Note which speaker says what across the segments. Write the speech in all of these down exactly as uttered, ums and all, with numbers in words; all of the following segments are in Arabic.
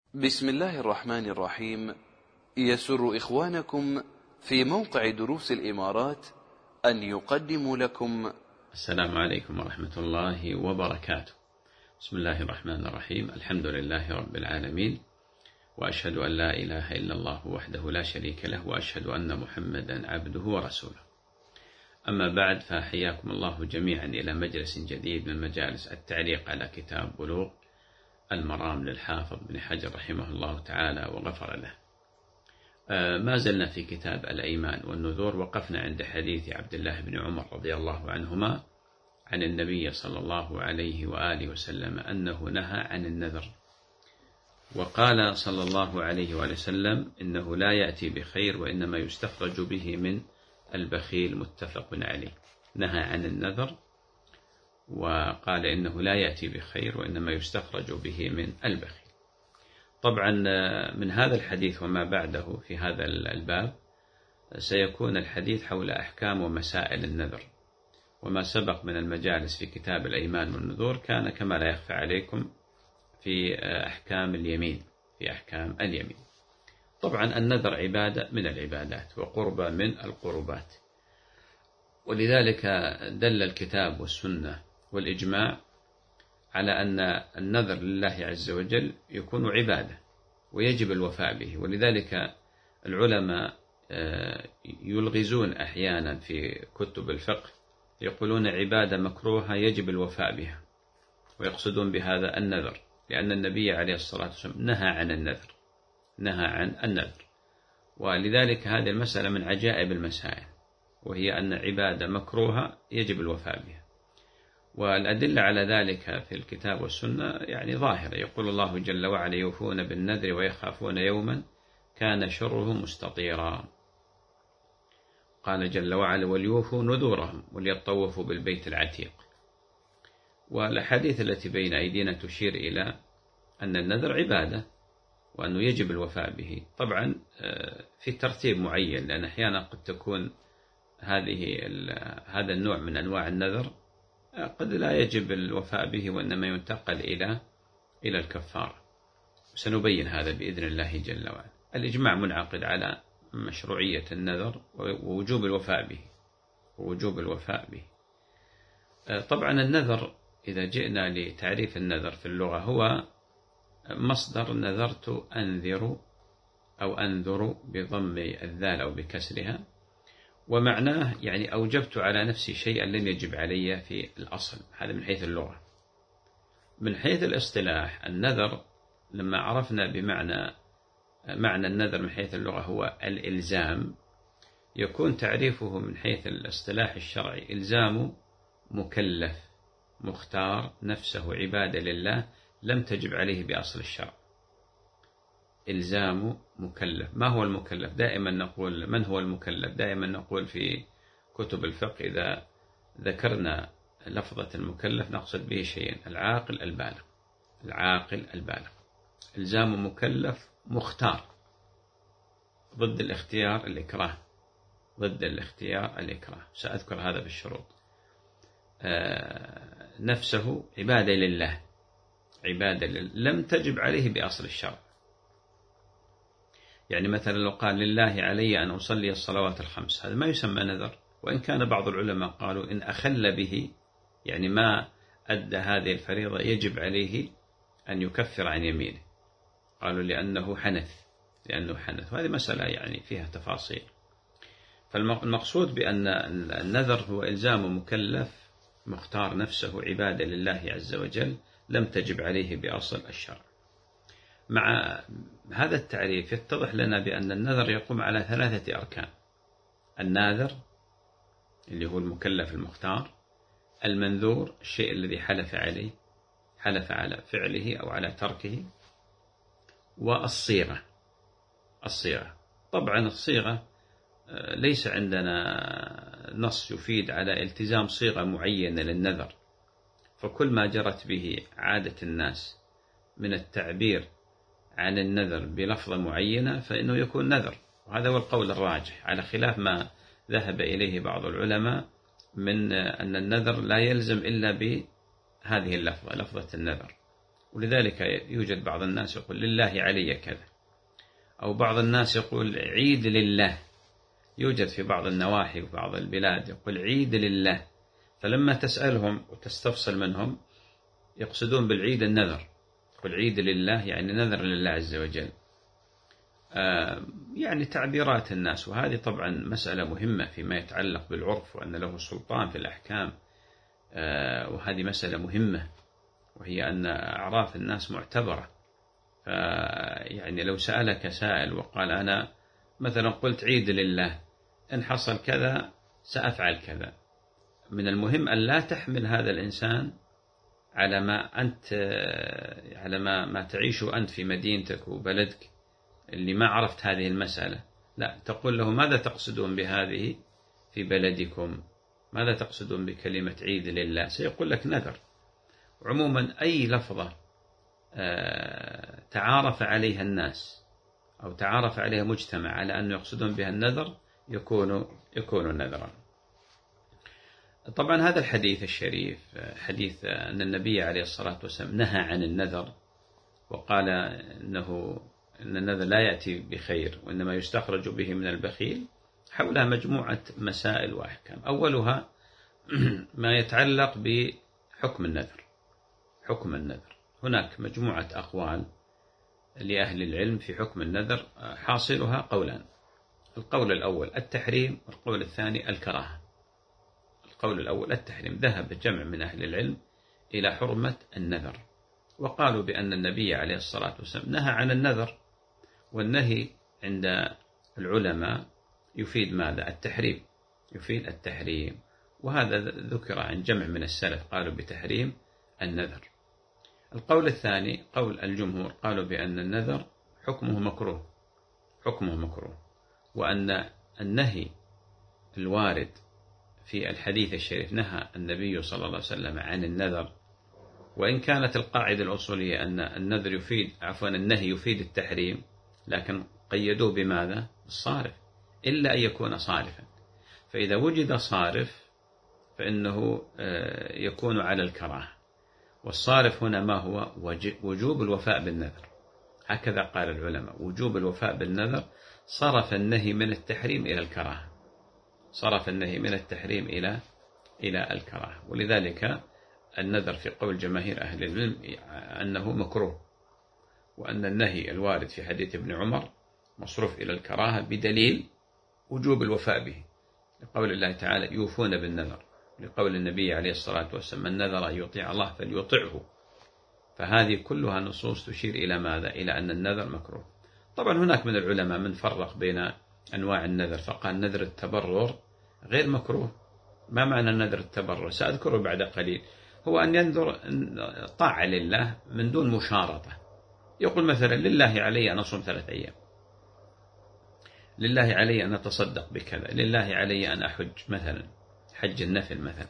Speaker 1: بسم الله الرحمن الرحيم. يسر إخوانكم في موقع دروس الإمارات أن يقدموا لكم
Speaker 2: السلام عليكم ورحمة الله وبركاته. بسم الله الرحمن الرحيم. الحمد لله رب العالمين، وأشهد أن لا إله إلا الله وحده لا شريك له، وأشهد أن محمدا عبده ورسوله. أما بعد، فحياكم الله جميعا إلى مجلس جديد من مجالس التعليق على كتاب بلوغ المرام للحافظ بن حجر رحمه الله تعالى وغفر له. ما زلنا في كتاب الأيمان والنذور، وقفنا عند حديث عبد الله بن عمر رضي الله عنهما عن النبي صلى الله عليه وآله وسلم أنه نهى عن النذر، وقال صلى الله عليه وآله وسلم إنه لا يأتي بخير وإنما يستخرج به من البخيل، متفق عليه. نهى عن النذر وقال إنه لا يأتي بخير وإنما يستخرج به من البخيل. طبعا من هذا الحديث وما بعده في هذا الباب سيكون الحديث حول أحكام ومسائل النذر، وما سبق من المجالس في كتاب الأيمان والنذور كان كما لا يخفى عليكم في أحكام اليمين في أحكام اليمين. طبعا النذر عبادة من العبادات وقربة من القربات، ولذلك دل الكتاب والسنة والإجماع على أن النذر لله عز وجل يكون عبادة ويجب الوفاء به. ولذلك العلماء يلغزون أحيانا في كتب الفقه، يقولون عبادة مكروهة يجب الوفاء بها، ويقصدون بهذا النذر، لأن النبي عليه الصلاة والسلام نهى عن النذر نهى عن النذر ولذلك هذه المسألة من عجائب المسائل، وهي أن عبادة مكروهة يجب الوفاء بها. والأدلة على ذلك في الكتاب والسنة يعني ظاهرة. يقول الله جل وعلا: يوفون بالنذر ويخافون يوما كان شره مستطيرا. قال جل وعلا: وليوفوا نذورهم وليطوفوا بالبيت العتيق. والأحاديث التي بين أيدينا تشير إلى أن النذر عبادة وأنه يجب الوفاء به. طبعا في ترتيب معين، لأن أحيانا قد تكون هذه هذا النوع من أنواع النذر قد لا يجب الوفاء به وإنما ينتقل إلى إلى الكفارة، سنبين هذا بإذن الله جل وعلا. الإجماع منعقد على مشروعية النذر ووجوب الوفاء به ووجوب الوفاء به. طبعا النذر إذا جئنا لتعريف النذر في اللغة هو مصدر نذرت أنذر أو أنذر بضم الذال أو بكسرها، ومعناه يعني أوجبت على نفسي شيئا لم يجب علي في الأصل. هذا من حيث اللغة. من حيث الاصطلاح النذر لما عرفنا بمعنى معنى النذر من حيث اللغة هو الإلزام، يكون تعريفه من حيث الاصطلاح الشرعي إلزام مكلف مختار نفسه عبادة لله لم تجب عليه بأصل الشرع. إلزام مكلف. ما هو المكلف؟ دائما نقول من هو المكلف؟ دائما نقول في كتب الفقه إذا ذكرنا لفظة المكلف نقصد به شيئين: العاقل البالغ العاقل البالغ. إلزام مكلف مختار، ضد الاختيار الإكراه ضد الاختيار الإكراه سأذكر هذا بالشروط. آه نفسه عبادة لله عبادة لله لم تجب عليه بأصل الشرع. يعني مثلا لو قال: لله علي أن أصلي الصلوات الخمس، هذا ما يسمى نذر، وإن كان بعض العلماء قالوا إن أخل به يعني ما أدى هذه الفريضة يجب عليه أن يكفر عن يمينه، قالوا لأنه حنث لأنه حنث وهذه مسألة يعني فيها تفاصيل. فالمقصود بأن النذر هو إلزام مكلف مختار نفسه عبادة لله عز وجل لم تجب عليه بأصل الشرع. مع هذا التعريف يتضح لنا بأن النذر يقوم على ثلاثة أركان: الناذر اللي هو المكلف المختار، المنذور الشيء الذي حلف عليه حلف على فعله أو على تركه، والصيغة الصيغة. طبعا الصيغة ليس عندنا نص يفيد على التزام صيغة معينة للنذر، فكل ما جرت به عادة الناس من التعبير عن النذر بلفظة معينة فإنه يكون نذر، وهذا هو القول الراجح، على خلاف ما ذهب إليه بعض العلماء من أن النذر لا يلزم إلا بهذه اللفظة لفظة النذر. ولذلك يوجد بعض الناس يقول لله علي كذا، أو بعض الناس يقول عيد لله. يوجد في بعض النواحي وبعض البلاد يقول عيد لله، فلما تسألهم وتستفصل منهم يقصدون بالعيد النذر، يقول عيد لله يعني نذر لله عز وجل. آه يعني تعبيرات الناس، وهذه طبعا مسألة مهمة فيما يتعلق بالعرف وأن له سلطان في الأحكام. آه وهذه مسألة مهمة، وهي أن أعراف الناس معتبرة. يعني لو سألك سائل وقال أنا مثلا قلت عيد لله، إن حصل كذا سأفعل كذا، من المهم أن لا تحمل هذا الإنسان على ما أنت على ما ما تعيشه أنت في مدينتك وبلدك اللي ما عرفت هذه المسألة. لا، تقول له ماذا تقصدون بهذه في بلدكم؟ ماذا تقصدون بكلمة عيد لله؟ سيقول لك نذر. عموما أي لفظة تعارف عليها الناس أو تعارف عليها مجتمع على أن يقصدون بها النذر يكون يكون نذرا. طبعا هذا الحديث الشريف حديث أن النبي عليه الصلاة والسلام نهى عن النذر، وقال إنه أن النذر لا يأتي بخير وإنما يستخرج به من البخيل، حولها مجموعة مسائل وأحكام. أولها ما يتعلق بحكم النذر. حكم النذر هناك مجموعة أقوال لأهل العلم في حكم النذر، حاصلها قولان: القول الأول التحريم، والقول الثاني الكراهة. القول الأول التحريم، ذهب جمع من أهل العلم إلى حرمة النذر، وقالوا بأن النبي عليه الصلاة والسلام نهى عن النذر، والنهي عند العلماء يفيد ماذا؟ التحريم، يفيد التحريم. وهذا ذكر عن جمع من السلف قالوا بتحريم النذر. القول الثاني قول الجمهور، قالوا بأن النذر حكمه مكروه، حكمه مكروه، وأن النهي الوارد في الحديث الشريف نهى النبي صلى الله عليه وسلم عن النذر، وإن كانت القاعدة الأصولية أن النذر يفيد عفوا النهي يفيد التحريم، لكن قيدوه بماذا؟ الصارف، إلا أن يكون صارفا. فإذا وجد صارف فإنه يكون على الكراهة، والصارف هنا ما هو؟ وجوب الوفاء بالنذر. هكذا قال العلماء، وجوب الوفاء بالنذر صرف النهي من التحريم إلى الكراهة، صرف النهي من التحريم إلى إلى الكراهة. ولذلك النذر في قول جماهير أهل العلم أنه مكروه، وأن النهي الوارد في حديث ابن عمر مصروف إلى الكراهة بدليل وجوب الوفاء به، لقول الله تعالى يوفون بالنذر، لقول النبي عليه الصلاة والسلام من نذر أن يطيع الله فليطعه. فهذه كلها نصوص تشير إلى ماذا؟ إلى أن النذر مكروه. طبعا هناك من العلماء من فرق بين أنواع النذر، فقال نذر التبرر غير مكروه. ما معنى نذر التبرر؟ سأذكره بعد قليل. هو أن ينذر طاعة لله من دون مشارطة، يقول مثلا لله علي أن أصوم ثلاث أيام، لله علي أن أتصدق بكذا، لله علي أن أحج مثلا، حج النفل مثلا.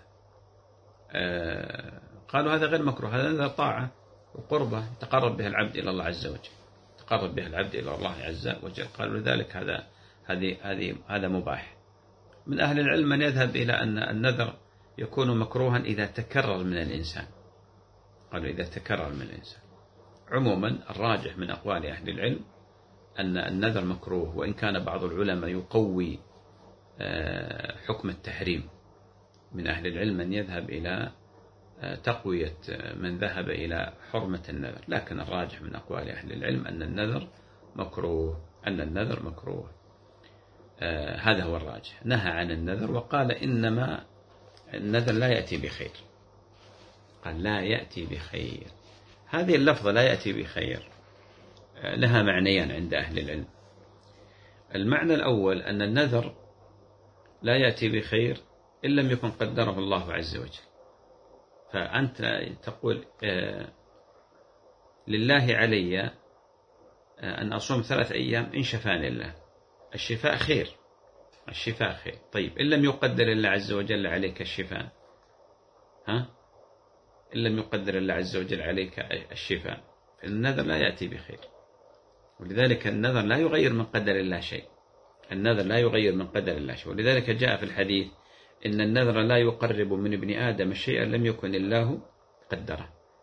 Speaker 2: آه قالوا هذا غير مكروه، هذا نذر طاعة وقربة يتقرب بها العبد إلى الله عز وجل، يتقرب بها العبد إلى الله عز وجل. قالوا لذلك هذا هذه هذه هذا مباح. من أهل العلم من يذهب إلى أن النذر يكون مكروها إذا تكرر من الإنسان، قالوا إذا تكرر من الإنسان. عموما الراجح من أقوال أهل العلم أن النذر مكروه، وإن كان بعض العلماء يقوي حكم التحريم. من أهل العلم من يذهب إلى تقوية من ذهب إلى حرمة النذر، لكن الراجح من أقوال أهل العلم أن النذر مكروه، أن النذر مكروه. آه هذا هو الراجح. نهى عن النذر وقال إنما النذر لا يأتي بخير، قال لا يأتي بخير. هذه اللفظة لا يأتي بخير آه لها معنيان عند أهل العلم. المعنى الأول أن النذر لا يأتي بخير إن لم يكن قدره الله عز وجل. فأنت تقول آه لله علي آه أن أصوم ثلاث أيام إن شفاني الله، الشفاء خير، الشفاء خير. طيب إن لم يقدر الله عز وجل عليك الشفاء، ها إن لم يقدر الله عز وجل عليك الشفاء، فالنذر لا يأتي بخير. ولذلك النذر لا يغير من قدر الله شيء، النذر لا يغير من قدر الله شيء. ولذلك جاء في الحديث إن النذر لا يقرب من ابن آدم شيئا لم يكن الله قدره.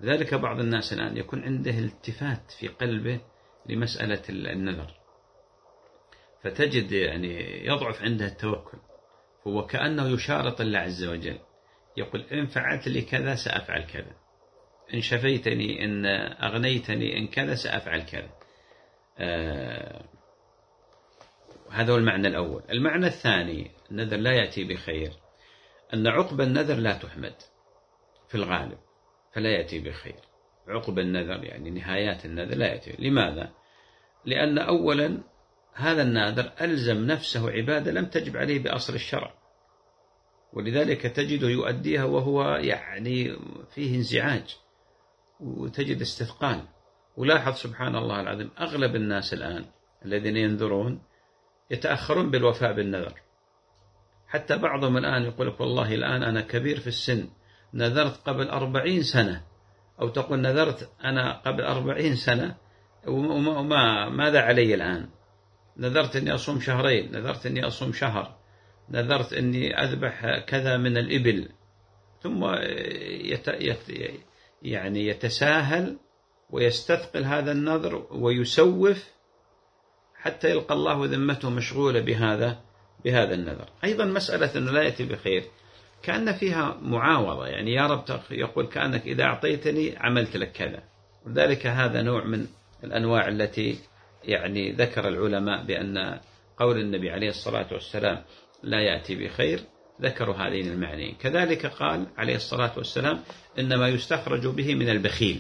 Speaker 2: لذلك بعض الناس الآن يكون عنده التفات في قلبه لمسألة النذر، فتجد يعني يضعف عنده التوكل، هو كأنه يشارط الله عز وجل، يقول إن فعلت لي كذا سأفعل كذا، إن شفيتني، إن أغنيتني، إن كذا سأفعل كذا. آه هذا هو المعنى الأول. المعنى الثاني، النذر لا يأتي بخير، أن عقب النذر لا تحمد في الغالب، فلا يأتي بخير. عقب النذر يعني نهايات النذر لا يأتي. لماذا؟ لأن أولا هذا الناذر ألزم نفسه عبادة لم تجب عليه بأصل الشرع، ولذلك تجده يؤديها وهو يعني فيه انزعاج وتجد استثقال. ولاحظ سبحان الله العظيم أغلب الناس الآن الذين ينذرون يتأخرون بالوفاء بالنذر، حتى بعضهم الآن يقول لك والله الآن أنا كبير في السن، نذرت قبل أربعين سنة، أو تقول نذرت أنا قبل أربعين سنة وما ماذا علي الآن؟ نذرت أني أصوم شهرين، نذرت أني أصوم شهر، نذرت أني أذبح كذا من الإبل، ثم يت... يت... يعني يتساهل ويستثقل هذا النذر ويسوف حتى يلقى الله ذمته مشغولة بهذا بهذا النذر. أيضا مسألة أنه لا يأتي بخير كأن فيها معاوضة، يعني يا رب يقول كأنك إذا أعطيتني عملت لك كذا. وذلك هذا نوع من الأنواع التي يعني ذكر العلماء بأن قول النبي عليه الصلاة والسلام لا يأتي بخير ذكروا هذين المعنيين. كذلك قال عليه الصلاة والسلام إنما يستخرج به من البخيل،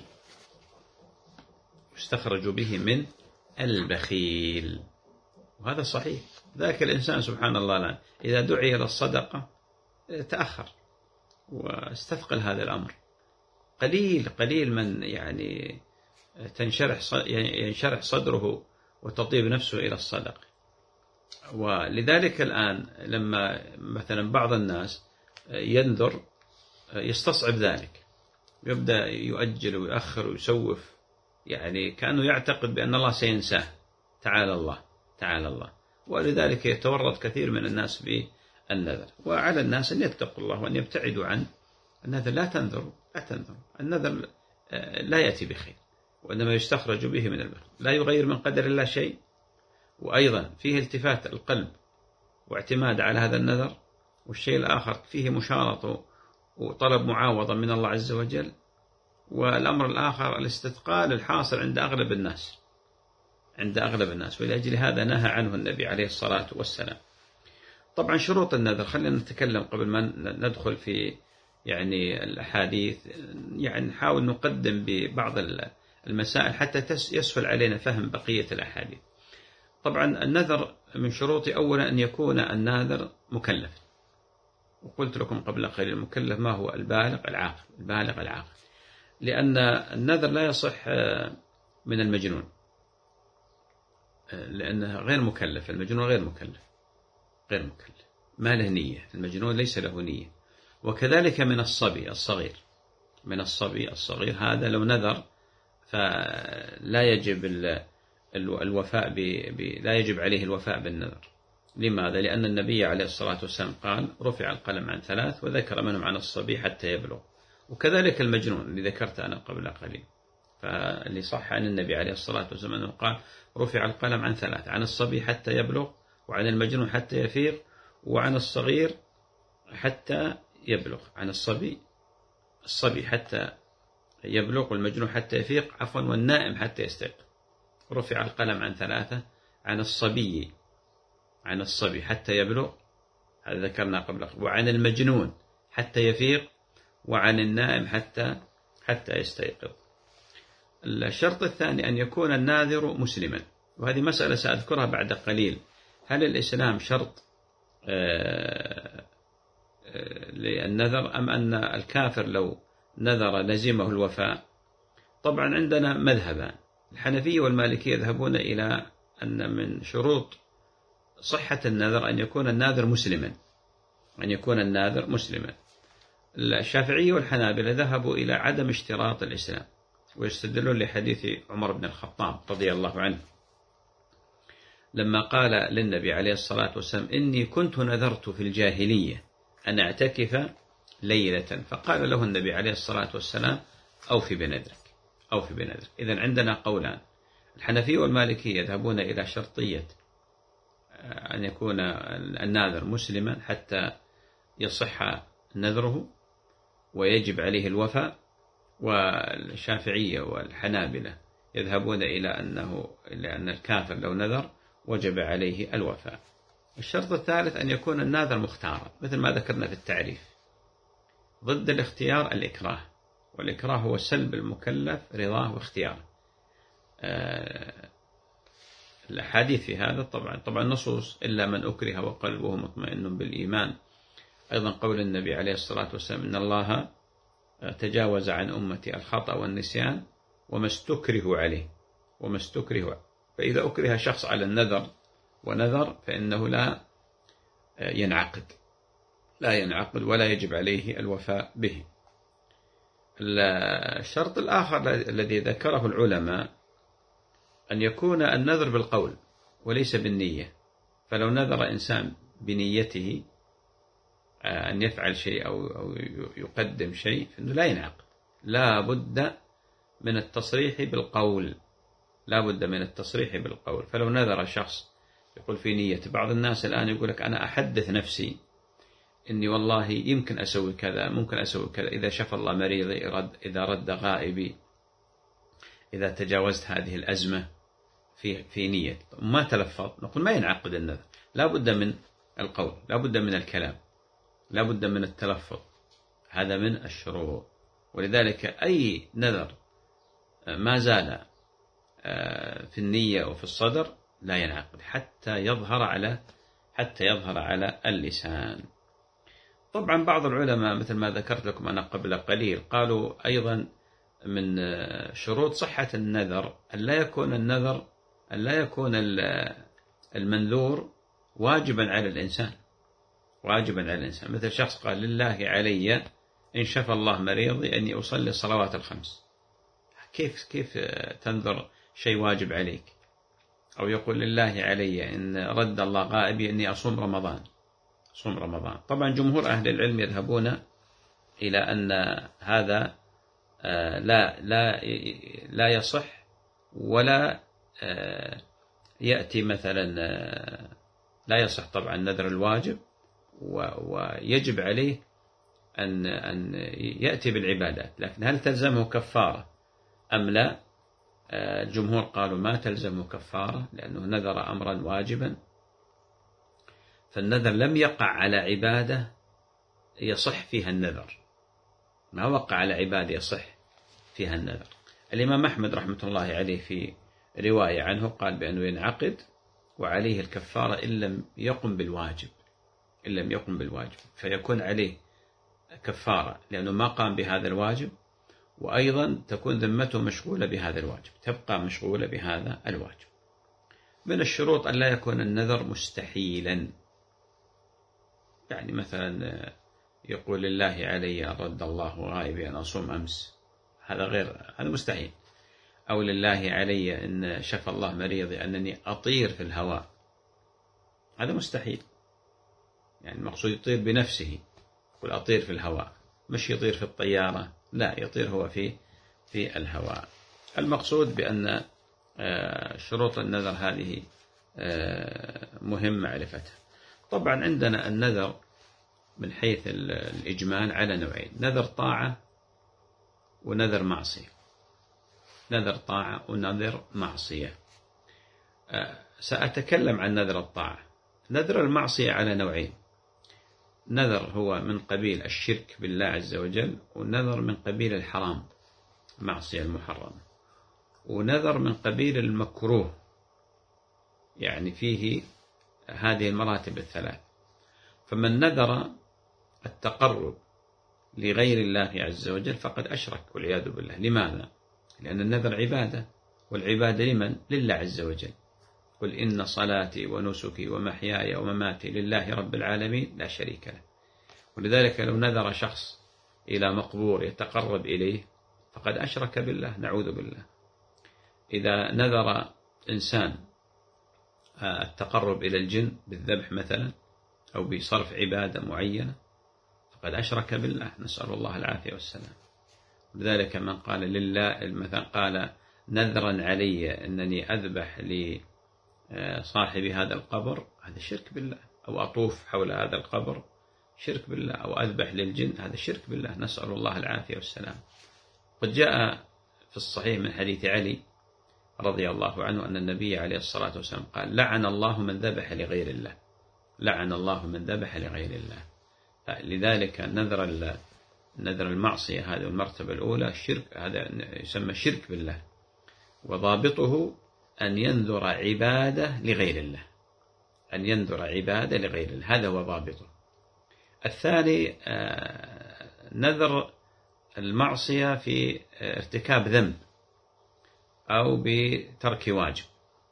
Speaker 2: يستخرج به من البخيل، وهذا صحيح. ذاك الإنسان سبحان الله الآن إذا دعي إلى الصدقة تأخر واستثقل هذا الأمر. قليل قليل من يعني تنشرح ينشرح صدره وتطيب نفسه إلى الصدقة. ولذلك الآن لما مثلا بعض الناس ينذر يستصعب ذلك، يبدأ يؤجل ويؤخر ويسوف، يعني كأنه يعتقد بأن الله سينساه. تعالى الله تعالى الله. ولذلك يتورط كثير من الناس بالنذر. وعلى الناس أن يتقوا الله وأن يبتعدوا عن النذر. لا تنذروا لا تنذروا النذر لا يأتي بخير، وإنما يستخرج به من البخيل، لا يغير من قدر الله شيء. وأيضا فيه التفات القلب واعتماد على هذا النذر. والشيء الآخر فيه مشارطة وطلب معاوضة من الله عز وجل. والأمر الآخر الاستثقال الحاصل عند أغلب الناس عند أغلب الناس ولأجل هذا نهى عنه النبي عليه الصلاة والسلام. طبعا شروط النذر خلينا نتكلم قبل ما ندخل في يعني الأحاديث، يعني نحاول نقدم ببعض المسائل حتى يسهل علينا فهم بقية الأحاديث. طبعا النذر من شروطه أولا أن يكون الناذر مكلف، وقلت لكم قبل قليل المكلف ما هو؟ البالغ العاقل. البالغ العاقل، لأن النذر لا يصح من المجنون لأنه غير مكلف. المجنون غير مكلف غير مكلف ما له نية، المجنون ليس له نية. وكذلك من الصبي الصغير، من الصبي الصغير هذا لو نذر فلا يجب الوفاء ب... ب... لا يجب عليه الوفاء بالنذر. لماذا؟ لأن النبي عليه الصلاة والسلام قال رفع القلم عن ثلاث، وذكر منهم عن الصبي حتى يبلغ. وكذلك المجنون اللي ذكرت أنا قبل قليل، فاللي صح عن النبي عليه الصلاة والسلام أنه قال رفع القلم عن ثلاث، عن الصبي حتى يبلغ، وعن المجنون حتى يفيق، وعن الصغير حتى يبلغ. عن الصبي الصبي حتى يبلغ، والمجنون حتى يفيق، عفوا والنائم حتى يستيقظ. رفع القلم عن ثلاثة، عن الصبي عن الصبي حتى يبلغ، هذا ذكرنا قبل، وعن المجنون حتى يفيق، وعن النائم حتى حتى يستيقظ. الشرط الثاني أن يكون الناذر مسلما، وهذه مسألة سأذكرها بعد قليل. هل الإسلام شرط للنذر أم أن الكافر لو نذر لزمه الوفاء؟ طبعا عندنا مذهبان، الحنفية والمالكية يذهبون إلى أن من شروط صحة النذر أن يكون الناذر مسلما، أن يكون الناذر مسلما. الشافعية والحنابلة ذهبوا إلى عدم اشتراط الإسلام، ويستدلون لحديث عمر بن الخطاب رضي الله عنه لما قال للنبي عليه الصلاة والسلام إني كنت نذرت في الجاهلية أن أعتكف ليلة، فقال له النبي عليه الصلاة والسلام أوفي بنذرك أوفي بنذرك. إذن عندنا قولان، الحنفية والمالكية يذهبون إلى شرطية أن يكون الناذر مسلما حتى يصح نذره ويجب عليه الوفاء، والشافعية والحنابلة يذهبون إلى أنه إلى أن الكافر لو نذر وجب عليه الوفاء. الشرط الثالث أن يكون الناذر مختارا مثل ما ذكرنا في التعريف. ضد الاختيار الإكراه، والإكراه هو سلب المكلف رضاه واختياره. أه الأحاديث في هذا طبعا طبعا نصوص إلا من أكره وقلبه مطمئن بالإيمان. أيضا قول النبي عليه الصلاة والسلام إن الله تجاوز عن أمتي الخطأ والنسيان وما استكره عليه وما استكره. فإذا أكره شخص على النذر ونذر فإنه لا ينعقد لا ينعقد ولا يجب عليه الوفاء به. الشرط الآخر الذي ذكره العلماء أن يكون النذر بالقول وليس بالنية. فلو نذر إنسان بنيته أن يفعل شيء أو يقدم شيء فإنه لا ينعقد، لا بد من التصريح بالقول لا بد من التصريح بالقول. فلو نذر شخص يقول في نية، بعض الناس الآن يقول لك أنا أحدث نفسي إني والله يمكن أسوي كذا ممكن أسوي كذا، إذا شفى الله مريضي، إذا رد غائبي، إذا تجاوزت هذه الأزمة في في نية ما تلفظ، نقول ما ينعقد النذر. لا بد من القول، لا بد من الكلام، لا بد من التلفظ، هذا من الشروط. ولذلك أي نذر ما زال في النية وفي الصدر لا ينعقد حتى يظهر على حتى يظهر على اللسان. طبعا بعض العلماء مثل ما ذكرت لكم أنا قبل قليل قالوا أيضا من شروط صحة النذر أن لا يكون النذر أن لا يكون المنذور واجبا على الإنسان واجبا على الإنسان. مثل شخص قال لله علي إن شفى الله مريضي أني أصلي الصلوات الخمس. كيف كيف تنذر شيء واجب عليك؟ أو يقول لله علي إن رد الله غائبي أني أصوم رمضان صوم رمضان. طبعا جمهور أهل العلم يذهبون إلى أن هذا لا لا لا يصح ولا يأتي مثلا لا يصح طبعا نذر الواجب، ويجب عليه أن أن يأتي بالعبادات. لكن هل تلزمه كفارة أم لا؟ الجمهور قالوا ما تلزمه كفارة لأنه نذر أمرا واجبا، فالنذر لم يقع على عبادة يصح فيها النذر، ما وقع على عبادة يصح فيها النذر. الإمام أحمد رحمة الله عليه في رواية عنه قال بأنه ينعقد وعليه الكفارة إن لم يقم بالواجب إن لم يقم بالواجب فيكون عليه كفارة لأنه ما قام بهذا الواجب، وأيضا تكون ذمته مشغولة بهذا الواجب، تبقى مشغولة بهذا الواجب. من الشروط أن لا يكون النذر مستحيلا، يعني مثلا يقول لله علي أن رد الله غائبي أن أصوم أمس، هذا غير هذا مستحيل. أو لله علي أن شفى الله مريضي أنني أطير في الهواء، هذا مستحيل. يعني المقصود يطير بنفسه، يقول أطير في الهواء، مش يطير في الطيارة، لا يطير هو في في الهواء. المقصود بأن شروط النذر هذه مهم معرفتها. طبعا عندنا النذر من حيث الإجمال على نوعين: نذر طاعة ونذر معصية. نذر طاعة ونذر معصية. سأتكلم عن نذر الطاعة. نذر المعصية على نوعين: نذر هو من قبيل الشرك بالله عز وجل، ونذر من قبيل الحرام معصية المحرمة، ونذر من قبيل المكروه، يعني فيه هذه المراتب الثلاث. فمن نذر التقرب لغير الله عز وجل فقد أشرك والعياذ بالله. لماذا؟ لأن النذر عبادة، والعبادة لمن؟ لله عز وجل. قل إن صلاتي ونسكي ومحياي ومماتي لله رب العالمين لا شريك له. ولذلك لو نذر شخص إلى مقبور يتقرب إليه فقد أشرك بالله، نعوذ بالله. إذا نذر إنسان التقرب إلى الجن بالذبح مثلا أو بصرف عبادة معينة فقد أشرك بالله، نسأل الله العافية والسلام. لذلك من قال لله مثلا قال نذرا علي أنني أذبح لصاحب هذا القبر، هذا شرك بالله. أو أطوف حول هذا القبر، شرك بالله. أو أذبح للجن، هذا شرك بالله، نسأل الله العافية والسلام. قد جاء في الصحيح من حديث علي رضي الله عنه أن النبي عليه الصلاة والسلام قال لعن الله من ذبح لغير الله، لعن الله من ذبح لغير الله. لذلك نذر نذر المعصية هذه المرتبة الأولى الشرك، هذا يسمى شرك بالله، وضابطه أن ينذر عبادة لغير الله، أن ينذر عبادة لغير الله، هذا هو ضابطه. الثاني نذر المعصية في ارتكاب ذنب أو بترك واجب،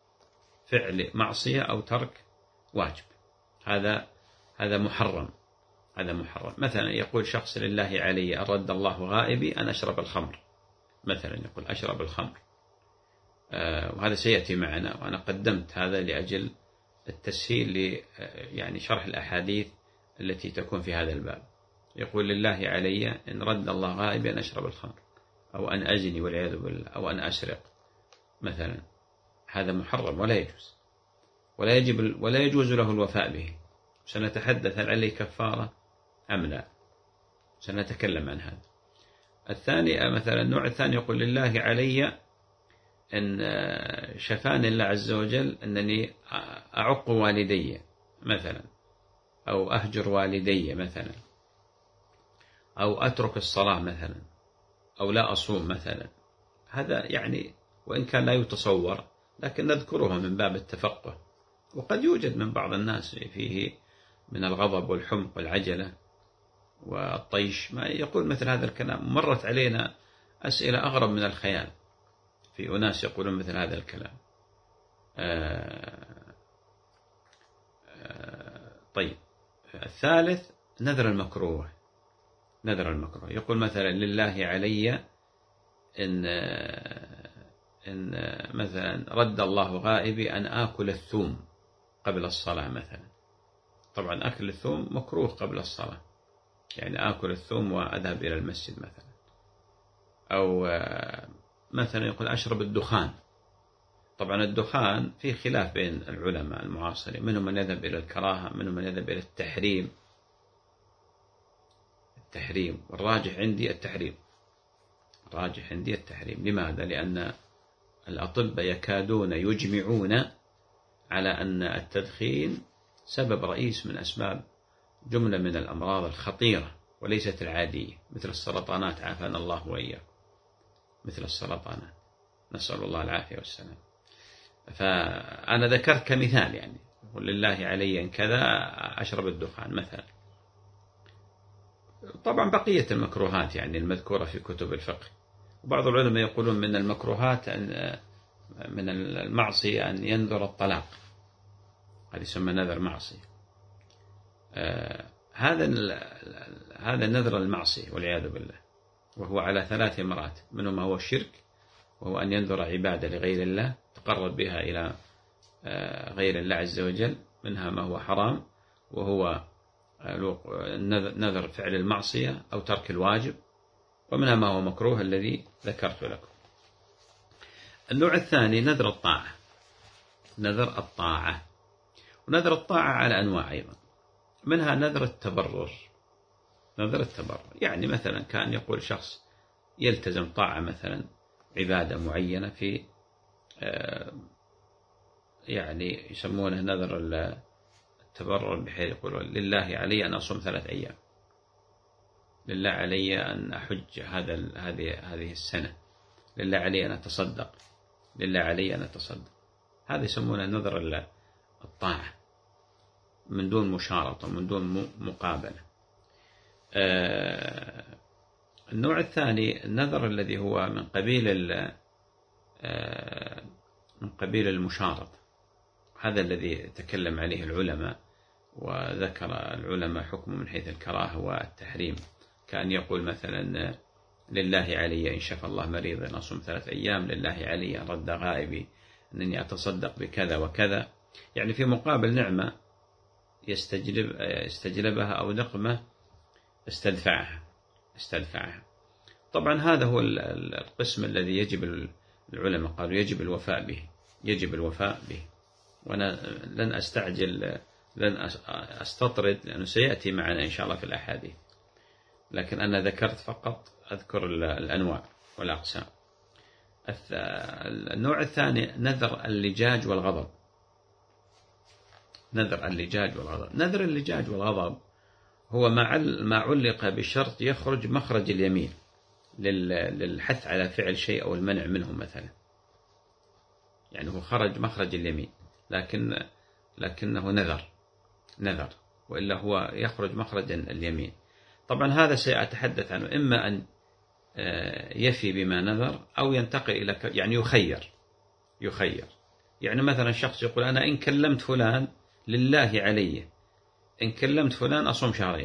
Speaker 2: فعل معصية أو ترك واجب، هذا هذا محرم، هذا محرم. مثلا يقول شخص لله علي أن رد الله غائبي أن أشرب الخمر، مثلا يقول أشرب الخمر، آه وهذا سيأتي معنا، وأنا قدمت هذا لأجل التسهيل ل يعني شرح الأحاديث التي تكون في هذا الباب. يقول لله علي إن رد الله غائبي أن أشرب الخمر، أو أن أزني والعياذ بالله، أو أن أسرق مثلا، هذا محرم ولا يجوز، ولا يجب ولا يجوز له الوفاء به. سنتحدث هل عليه كفارة أم لا، سنتكلم عن هذا. الثاني مثلا النوع الثاني يقول لله علي إن شفاني الله عز وجل أنني أعق والدي مثلا، أو أهجر والدي مثلا، أو أترك الصلاة مثلا، أو لا أصوم مثلا. هذا يعني وإن كان لا يتصور لكن نذكره من باب التفقه. وقد يوجد من بعض الناس فيه من الغضب والحمق والعجلة والطيش ما يقول مثل هذا الكلام. مرت علينا أسئلة أغرب من الخيال في أناس يقولون مثل هذا الكلام. آه آه طيب، الثالث نذر المكروه، نذر المكروه يقول مثلا لله علي إن إن مثلا رد الله غائبي أن آكل الثوم قبل الصلاة مثلا. طبعا أكل الثوم مكروه قبل الصلاة، يعني آكل الثوم وأذهب إلى المسجد مثلا. أو مثلا يقول أشرب الدخان. طبعا الدخان فيه خلاف بين العلماء المعاصرين، منهم من يذهب إلى الكراهة، منهم من يذهب إلى التحريم. التحريم والراجح عندي التحريم، الراجح عندي التحريم. لماذا؟ لأن الأطباء يكادون يجمعون على أن التدخين سبب رئيس من أسباب جملة من الأمراض الخطيرة وليست العادية، مثل السرطانات عافانا الله وإياكم، مثل السرطانات، نسأل الله العافية والسلام. فأنا ذكرت كمثال، يعني ولله علي أن كذا أشرب الدخان مثلا. طبعا بقية المكروهات يعني المذكورة في كتب الفقه. وبعض العلماء يقولون من المكروهات أن من المعصية أن ينذر الطلاق، هذا يسمى نذر معصية. آه هذا هذا نذر المعصية والعياذ بالله، وهو على ثلاث مراتب. منه ما هو الشرك، وهو أن ينذر عبادة لغير الله تقرب بها إلى آه غير الله عز وجل. منها ما هو حرام، وهو نذر فعل المعصية أو ترك الواجب. ومنها ما هو مكروه الذي ذكرت لكم. النوع الثاني نذر الطاعة، نذر الطاعة. ونذر الطاعة على أنواع أيضا، منها نذر التبرر. نذر التبرر يعني مثلا كان يقول شخص يلتزم طاعة مثلا عبادة معينة في يعني يسمونه نذر التبرر، بحيث يقول لله علي أن أصوم ثلاث أيام، لله علي أن أحج هذا هذه هذه السنة، لله علي أن أتصدق، لله علي أن أتصدق. هذا يسمونه نذر الطاعة من دون مشارطة، من دون مقابلة. آه النوع الثاني النذر الذي هو من قبيل آه من قبيل المشارطة، هذا الذي تكلم عليه العلماء، وذكر العلماء حكمه من حيث الكراهة والتحريم. كأن يقول مثلا لله علي إن شفى الله مريضا أصوم ثلاث أيام، لله علي أن رد غائبي أنني أتصدق بكذا وكذا، يعني في مقابل نعمة يستجلب يستجلبها أو نقمة استدفعها استدفعها. طبعا هذا هو القسم الذي يجب العلماء قالوا يجب الوفاء به، يجب الوفاء به. وأنا لن أستعجل، لن أستطرد، لأنه سيأتي معنا إن شاء الله في الأحاديث، لكن أنا ذكرت فقط أذكر الأنواع والأقسام. النوع الثاني نذر اللجاج والغضب. نذر اللجاج والغضب نذر اللجاج والغضب هو ما علق بشرط يخرج مخرج اليمين للحث على فعل شيء أو المنع منه مثلا، يعني هو خرج مخرج اليمين لكن لكنه نذر نذر وإلا هو يخرج مخرج اليمين. طبعا هذا سأتحدث عنه، إما أن يفي بما نذر أو ينتقل إلى يعني يخير يخير يعني مثلا شخص يقول أنا إن كلمت فلان لله علي، إن كلمت فلان أصوم شهرين،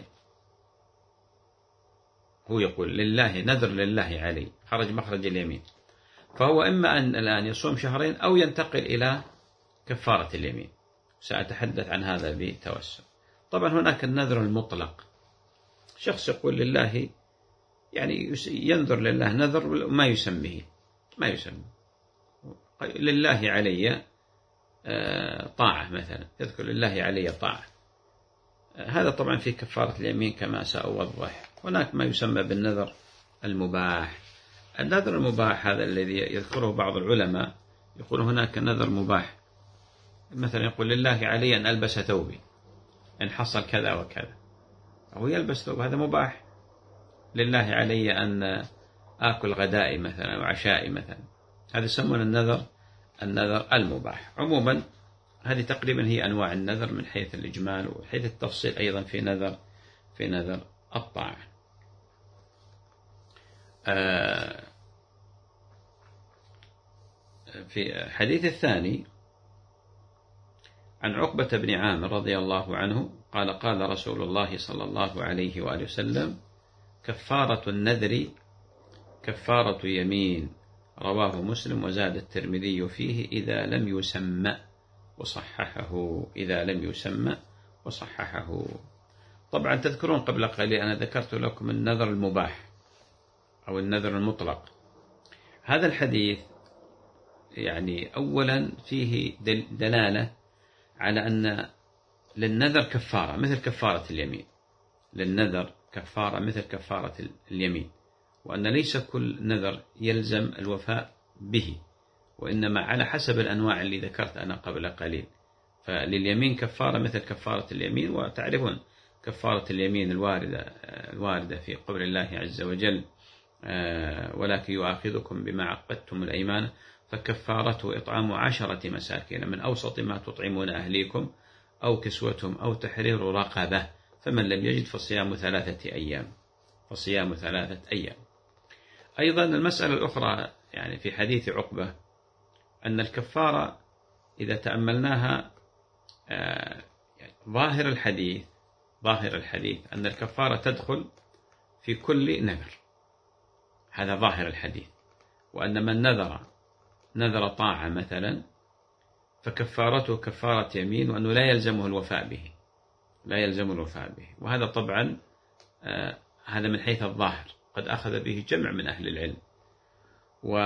Speaker 2: هو يقول لله، نذر لله علي، خرج مخرج اليمين، فهو إما أن الآن يصوم شهرين أو ينتقل إلى كفارة اليمين. سأتحدث عن هذا بتوسع. طبعا هناك النذر المطلق، شخص يقول لله، يعني ينذر لله نذر ما يسميه ما يسمى لله علي طاعة مثلا، يذكر لله علي طاعة، هذا طبعا في كفارة اليمين كما سأوضح. هناك ما يسمى بالنذر المباح. النذر المباح هذا الذي يذكره بعض العلماء، يقول هناك نذر مباح، مثلا يقول لله علي أن ألبس ثوبي إن حصل كذا وكذا، أو يلبس ثوب، هذا مباح. لله علي أن آكل غدائي مثلا وعشائي مثلا، هذا يسمون النذر النذر المباح. عموما هذه تقريبا هي أنواع النذر من حيث الإجمال، وحيث التفصيل أيضا في نذر في نذر الطاعة. في الحديث الثاني عن عقبة بن عامر رضي الله عنه قال قال رسول الله صلى الله عليه وآله وسلم كفارة النذر كفارة يمين، رواه مسلم، وزاد الترمذي فيه إذا لم يسمى وصححه إذا لم يسمى وصححه. طبعا تذكرون قبل قليل أنا ذكرت لكم النذر المباح أو النذر المطلق. هذا الحديث يعني أولا فيه دلالة على أن للنذر كفارة مثل كفارة اليمين، للنذر كفارة مثل كفارة اليمين، وأن ليس كل نذر يلزم الوفاء به، وإنما على حسب الأنواع اللي ذكرت أنا قبل قليل. فلليمين كفارة مثل كفارة اليمين، وتعرفون كفارة اليمين الواردة الواردة في قول الله عز وجل ولكن يؤاخذكم بما عقدتم الأيمان فكفارته إطعام عشرة مساكين من أوسط ما تطعمون أهليكم أو كسوتهم أو تحرير رقبة فمن لم يجد فصيام ثلاثة أيام فصيام ثلاثة أيام. أيضا المسألة الأخرى يعني في حديث عقبة أن الكفارة إذا تأملناها ظاهر الحديث ظاهر الحديث أن الكفارة تدخل في كل نذر، هذا ظاهر الحديث، وأن من نذر نذر طاعة مثلا فكفارته كفارة يمين، وأنه لا يلزمه الوفاء به لا يلزم الوفاء به. وهذا طبعا آه هذا من حيث الظاهر، قد أخذ به جمع من أهل العلم، و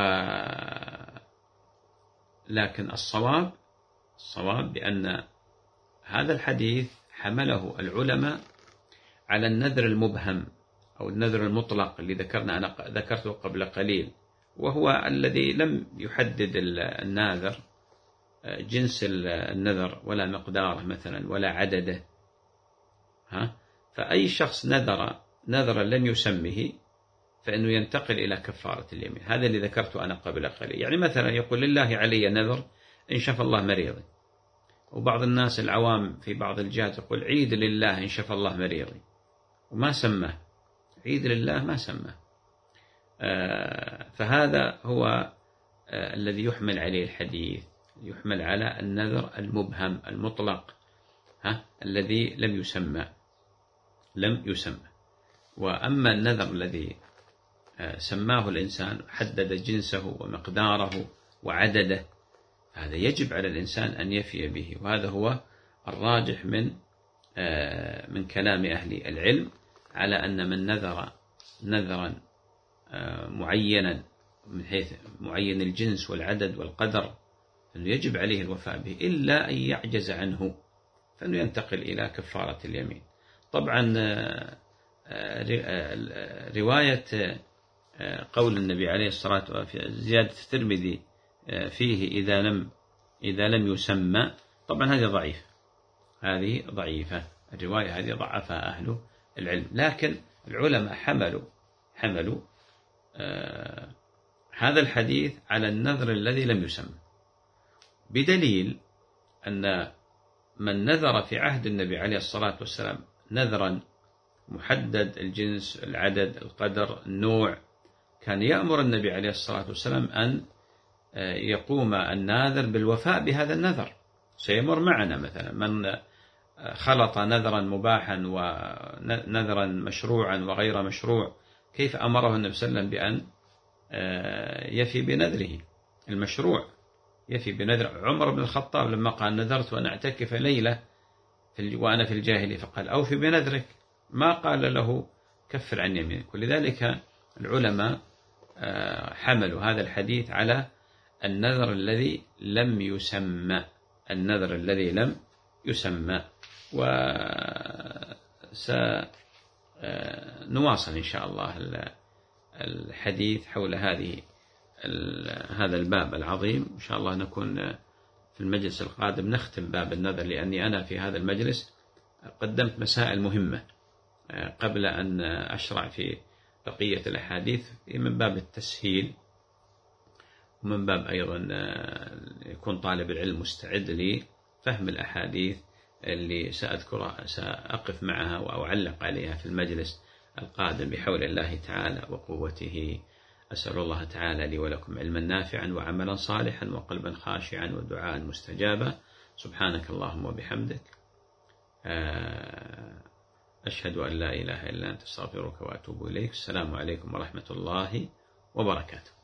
Speaker 2: لكن الصواب الصواب بأن هذا الحديث حمله العلماء على النذر المبهم أو النذر المطلق اللي ذكرنا أنا ذكرته قبل قليل، وهو الذي لم يحدد الناذر جنس النذر ولا مقداره مثلا ولا عدده، ها؟ فأي شخص نذر نذرا لم يسمه فإنه ينتقل إلى كفارة اليمين. هذا اللي ذكرته أنا قبل قليل. يعني مثلا يقول لله علي نذر إن شفى الله مريضي، وبعض الناس العوام في بعض الجهات يقول عيد لله إن شفى الله مريضي، وما سماه عيد لله ما سماه. آه فهذا هو آه الذي يحمل عليه الحديث، يحمل على النذر المبهم المطلق، ها الذي لم يسمى لم يسمى. وأما النذر الذي آه سماه الإنسان، حدد جنسه ومقداره وعدده، هذا يجب على الإنسان أن يفي به، وهذا هو الراجح من آه من كلام أهل العلم على أن من نذر نذرا معينا من حيث معين الجنس والعدد والقدر أنه يجب عليه الوفاء به إلا أن يعجز عنه فإنه ينتقل إلى كفارة اليمين. طبعا رواية قول النبي عليه الصلاة والسلام زيادة الترمذي فيه إذا لم إذا لم يسمى، طبعا هذه ضعيفة، هذه ضعيفة الرواية هذه ضعفها أهل العلم، لكن العلماء حملوا حملوا آه هذا الحديث على النذر الذي لم يسمى، بدليل أن من نذر في عهد النبي عليه الصلاة والسلام نذرا محدد الجنس العدد القدر النوع، كان يأمر النبي عليه الصلاة والسلام أن يقوم الناذر بالوفاء بهذا النذر. سيمر معنا مثلا من خلط نذرا مباحا ونذرا مشروعا وغير مشروع، كيف أمره النبي صلى الله عليه وسلم بأن يفي بنذره المشروع، يفي بنذر. عمر بن الخطاب لما قال نذرت وأن أعتكف ليلة وأنا في الجاهلية فقال أوفي بنذرك، ما قال له كفر عن يمينك. ولذلك العلماء حملوا هذا الحديث على النذر الذي لم يسمى، النذر الذي لم يسمى. وسنواصل إن شاء الله الحديث حول هذه هذا الباب العظيم إن شاء الله. نكون في المجلس القادم نختم باب النذر، لأني أنا في هذا المجلس قدمت مسائل مهمة قبل أن أشرع في بقية الأحاديث من باب التسهيل، ومن باب أيضا يكون طالب العلم مستعد لفهم الأحاديث اللي سأذكرها سأقف معها وأعلق عليها في المجلس القادم بحول الله تعالى وقوته. أسأل الله تعالى لي ولكم علما نافعا وعملا صالحا وقلبا خاشعا ودعاء مستجابا. سبحانك اللهم وبحمدك أشهد أن لا إله إلا أنت، أستغفرك وأتوب إليك. السلام عليكم ورحمة الله وبركاته.